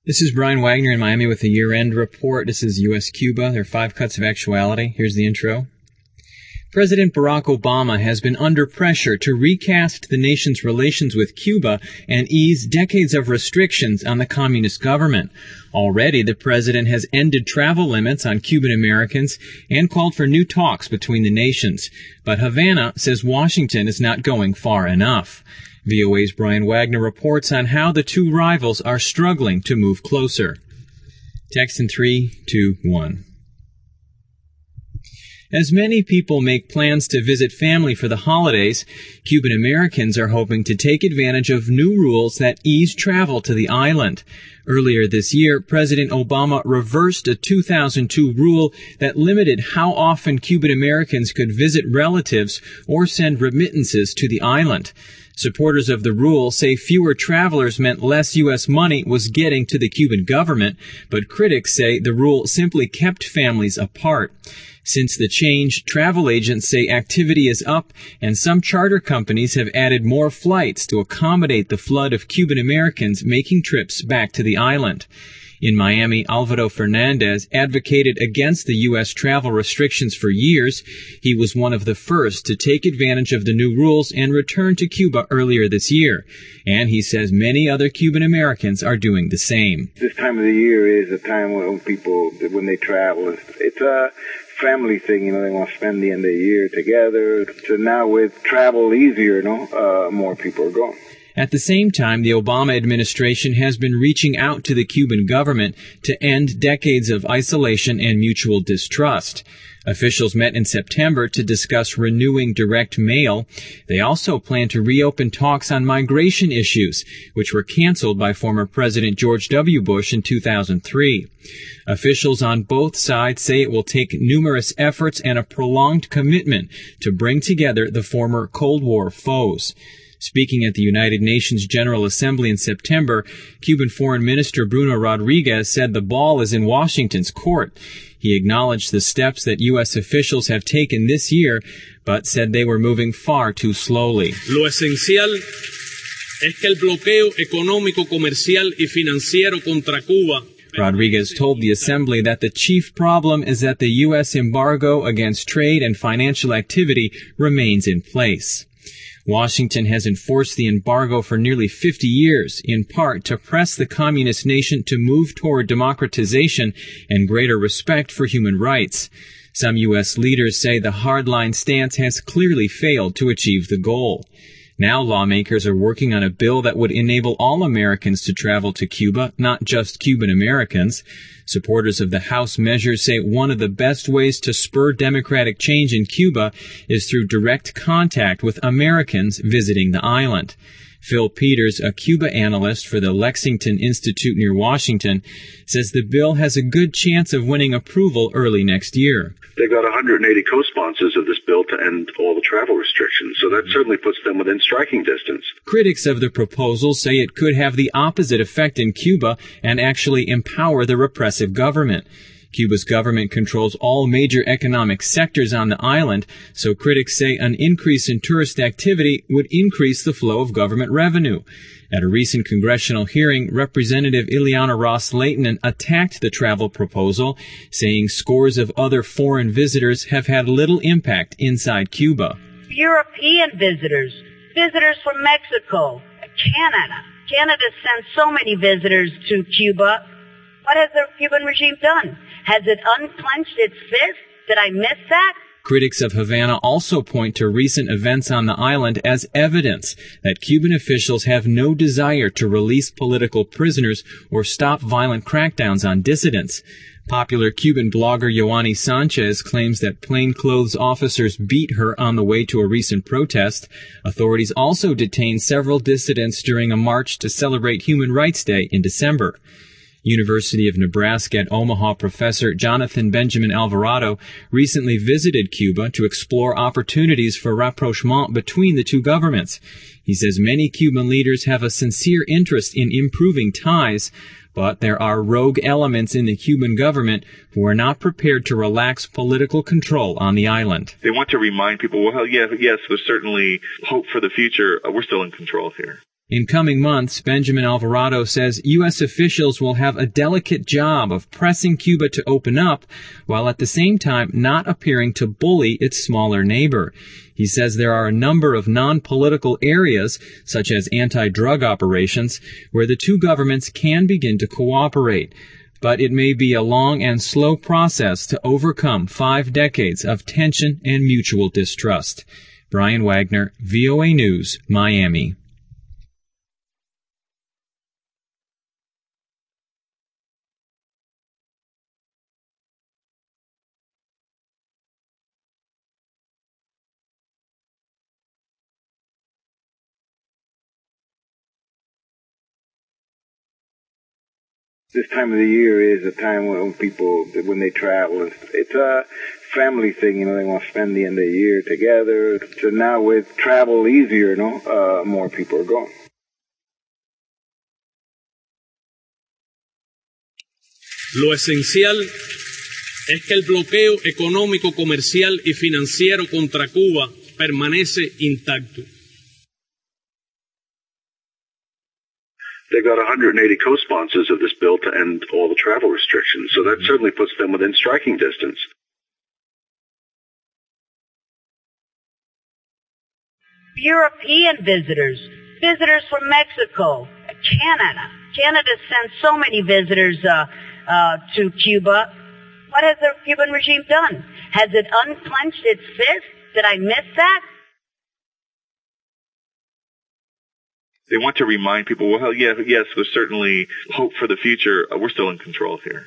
This is Brian Wagner in Miami with the year-end report. This is U.S.-Cuba. There are 5 cuts of actuality. Here's the intro. President Barack Obama has been under pressure to recast the nation's relations with Cuba and ease decades of restrictions on the communist government. Already, the president has ended travel limits on Cuban Americans and called for new talks between the nations. But Havana says Washington is not going far enough. VOA's Brian Wagner reports on how the two rivals are struggling to move closer. Text in 3, 2, 1. As many people make plans to visit family for the holidays, Cuban Americans are hoping to take advantage of new rules that ease travel to the island. Earlier this year, President Obama reversed a 2002 rule that limited how often Cuban Americans could visit relatives or send remittances to the island. Supporters of the rule say fewer travelers meant less U.S. money was getting to the Cuban government, but critics say the rule simply kept families apart. Since the change, travel agents say activity is up, and some charter companies have added more flights to accommodate the flood of Cuban Americans making trips back to the island. In Miami, Alvaro Fernandez advocated against the U.S. travel restrictions for years. He was one of the first to take advantage of the new rules and return to Cuba earlier this year. And he says many other Cuban Americans are doing the same. This time of the year is a time when people, when they travel, it's a family thing, they want to spend the end of the year together. So now with travel easier, more people are going. At the same time, the Obama administration has been reaching out to the Cuban government to end decades of isolation and mutual distrust. Officials met in September to discuss renewing direct mail. They also plan to reopen talks on migration issues, which were canceled by former President George W. Bush in 2003. Officials on both sides say it will take numerous efforts and a prolonged commitment to bring together the former Cold War foes. Speaking at the United Nations General Assembly in September, Cuban Foreign Minister Bruno Rodriguez said the ball is in Washington's court. He acknowledged the steps that U.S. officials have taken this year, but said they were moving far too slowly. Lo esencial es que el bloqueo económico, comercial y financiero contra Cuba. Rodriguez told the Assembly that the chief problem is that the U.S. embargo against trade and financial activity remains in place. Washington has enforced the embargo for nearly 50 years, in part to press the communist nation to move toward democratization and greater respect for human rights. Some U.S. leaders say the hardline stance has clearly failed to achieve the goal. Now lawmakers are working on a bill that would enable all Americans to travel to Cuba, not just Cuban Americans. Supporters of the House measures say one of the best ways to spur democratic change in Cuba is through direct contact with Americans visiting the island. Phil Peters, a Cuba analyst for the Lexington Institute near Washington, says the bill has a good chance of winning approval early next year. They've got 180 co-sponsors of this bill to end all the travel restrictions, so that certainly puts them within striking distance. Critics of the proposal say it could have the opposite effect in Cuba and actually empower the repressive government. Cuba's government controls all major economic sectors on the island, so critics say an increase in tourist activity would increase the flow of government revenue. At a recent congressional hearing, Representative Ileana Ros-Lehtinen attacked the travel proposal, saying scores of other foreign visitors have had little impact inside Cuba. European visitors from Mexico, Canada. Canada sends so many visitors to Cuba. What has the Cuban regime done? Has it unclenched its fist? Did I miss that? Critics of Havana also point to recent events on the island as evidence that Cuban officials have no desire to release political prisoners or stop violent crackdowns on dissidents. Popular Cuban blogger Yoani Sanchez claims that plainclothes officers beat her on the way to a recent protest. Authorities also detained several dissidents during a march to celebrate Human Rights Day in December. University of Nebraska at Omaha professor Jonathan Benjamin Alvarado recently visited Cuba to explore opportunities for rapprochement between the two governments. He says many Cuban leaders have a sincere interest in improving ties, but there are rogue elements in the Cuban government who are not prepared to relax political control on the island. They want to remind people, well, yes, there's certainly hope for the future. We're still in control here. In coming months, Benjamin Alvarado says U.S. officials will have a delicate job of pressing Cuba to open up, while at the same time not appearing to bully its smaller neighbor. He says there are a number of non-political areas, such as anti-drug operations, where the two governments can begin to cooperate. But it may be a long and slow process to overcome 5 decades of tension and mutual distrust. Brian Wagner, VOA News, Miami. This time of the year is a time when people, when they travel, it's a family thing, they want to spend the end of the year together. So now with travel easier, more people are going. Lo esencial es que el bloqueo económico, comercial y financiero contra Cuba permanece intacto. They've got 180 co-sponsors of this bill to end all the travel restrictions, so that certainly puts them within striking distance. European visitors from Mexico, Canada. Canada sends so many visitors to Cuba. What has the Cuban regime done? Has it unclenched its fist? Did I miss that? They want to remind people, well, yes, there's certainly hope for the future. We're still in control here.